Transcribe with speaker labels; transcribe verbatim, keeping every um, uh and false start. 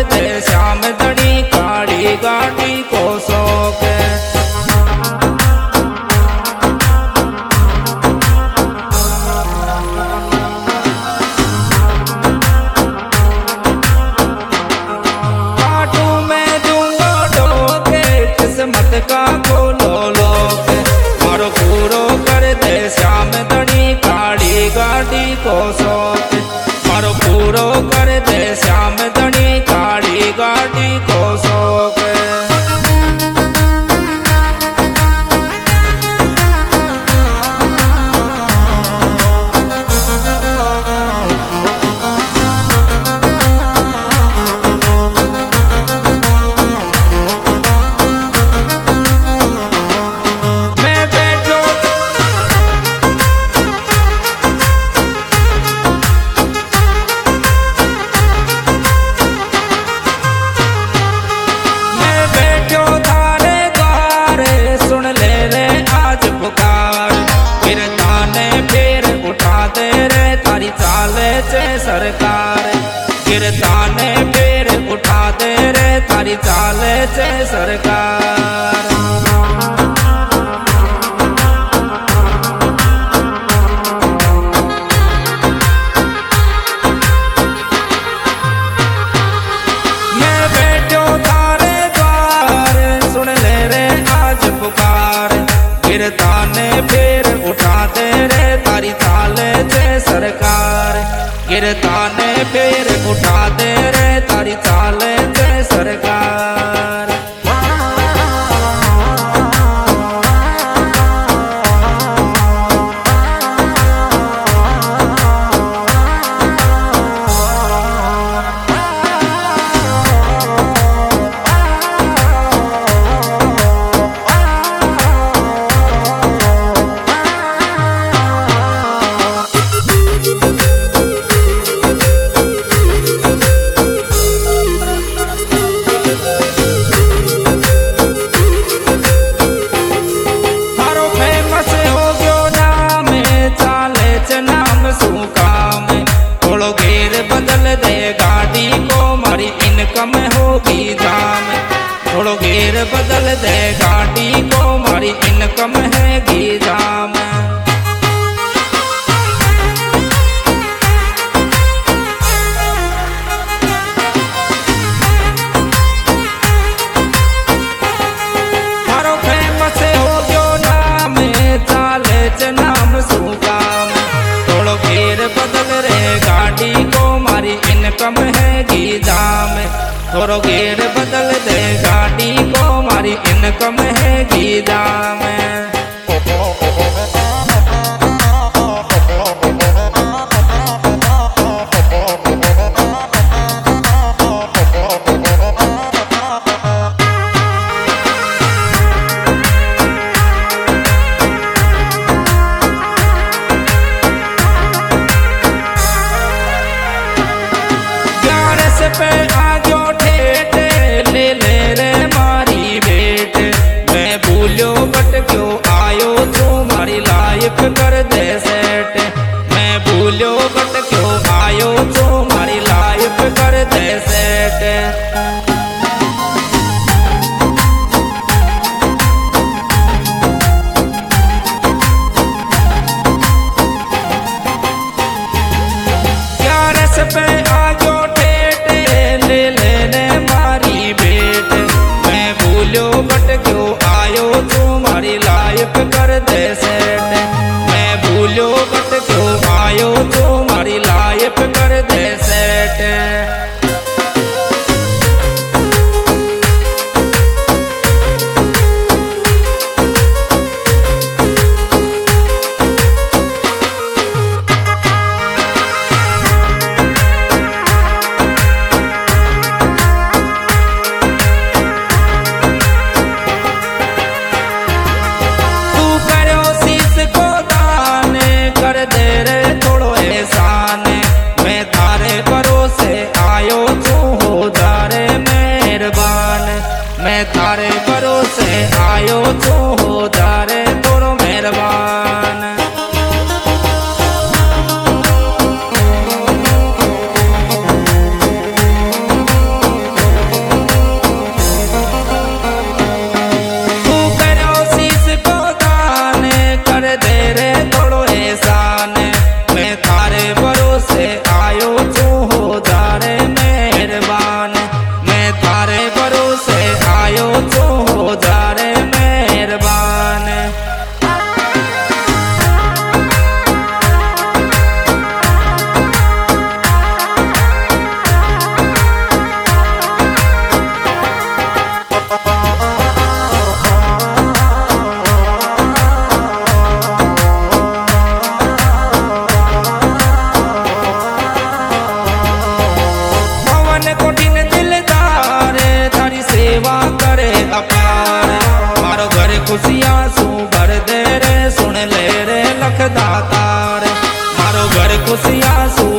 Speaker 1: दे श्याम धनी काली गाड़ी को शौक। काटू में दूंगा डोके किस्मत का खोलो लोग, मारो पूरो कर दे श्याम धनी काली गाड़ी को शौक। मारो पूरो कर दे श्याम धनी काली गाड़ी को शौक। सरकार गिरताने फिर उठा दे रे तारी चाले से सरकार। मैं बैठो थारे द्वार सुन ले रे आज पुकार, गिरताने फिर उठा दे रे तारी चाले से सरकार। गिरताने फिर उठा दे रे तारी चाले से सरकार। इनकम होगी जाम थोड़ो घेर बदल दे गाड़ी को मारी इनकम हैगी जाम। थारो फेमस हो गयो नाम चाले च नाम सुकाम, थोड़ो घेर बदल रे गाड़ी को मारी इनकम हैगी जाम। थोड़ो घेर बदल दे गाड़ी को मारी इनकम हैगी जाम। पे आजो ठेठ ले ले रे मारी बेट, मैं भूलो बट क्यों आयो तू मारी लाइफ कर दे सेट। मैं भूलो बट क्यों आयो तू मारी लाइफ कर दे सेट। पे आजो बट क्यों आयो तुम्हारी लाइफ कर दे सेट। मैं भूलो बट क्यों आयो तुम्हारी लाइफ कर दे सेट। खुशियाँ